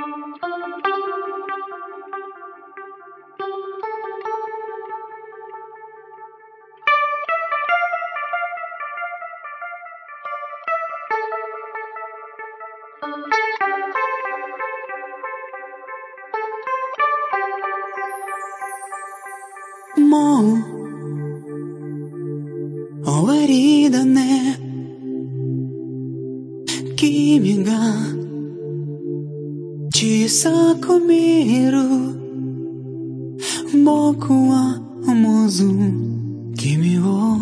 もう終わりだね。君が小さく見える。僕は思わず君を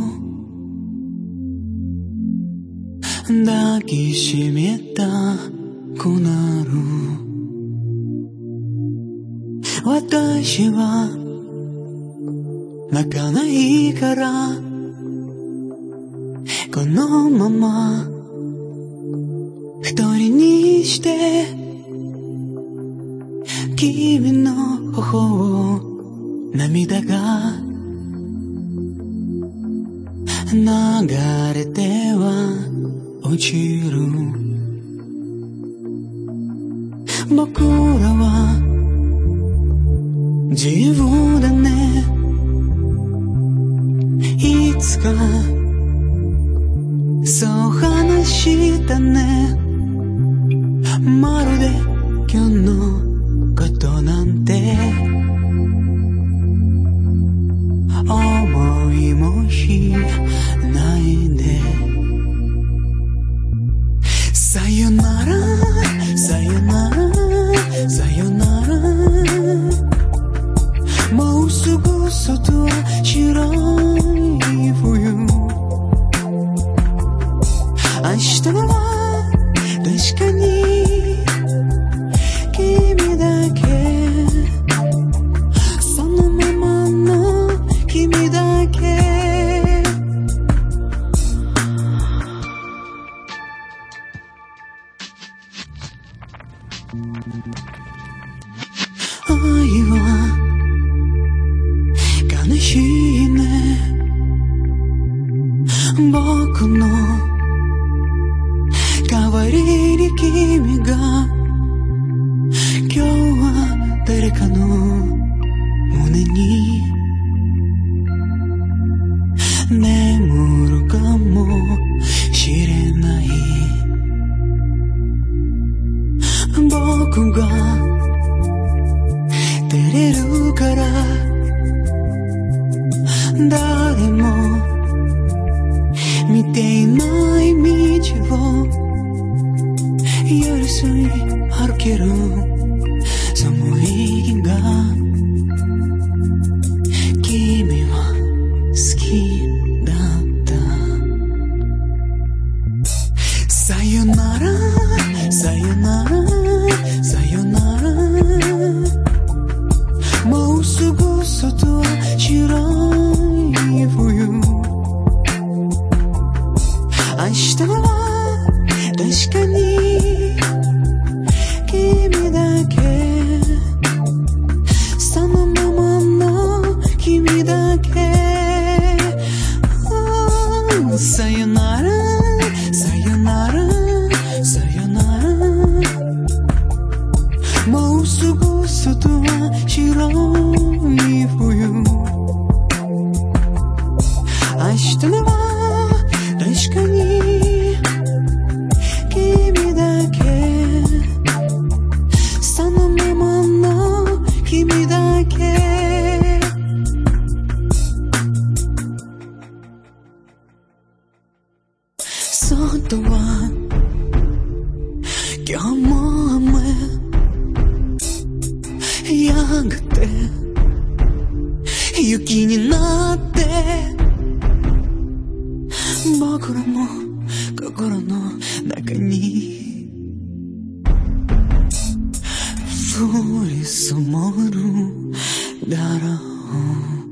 抱きしめたくなる。私は泣かないからこのまま一人にして君の頬を涙が流れては落ちる。僕らは自由だね。いつかそう話したね。まるで今日のことなんて思いもしないで。さよならさよならさよなら。もうすぐ外は白い冬。明日は確かに君だけ。そのままの君だけ。愛は悲しいね。僕の代わりに君が今日は誰かの胸に眠るかもしれない。僕が照れるから誰も見ていない道を寄り添い歩ける寒い日が君は好きだった。さよならさよならさよなら。もうすぐ外は白い冬。明日は確かに君だけ。そのままの君だけ。さよならさよならさよなら。もうすぐ外は白い冬。明日は確かに君だけ。そのままの君だけ。外は今日も雨。やがて雪になって僕らも心の中に降り積もるだろう。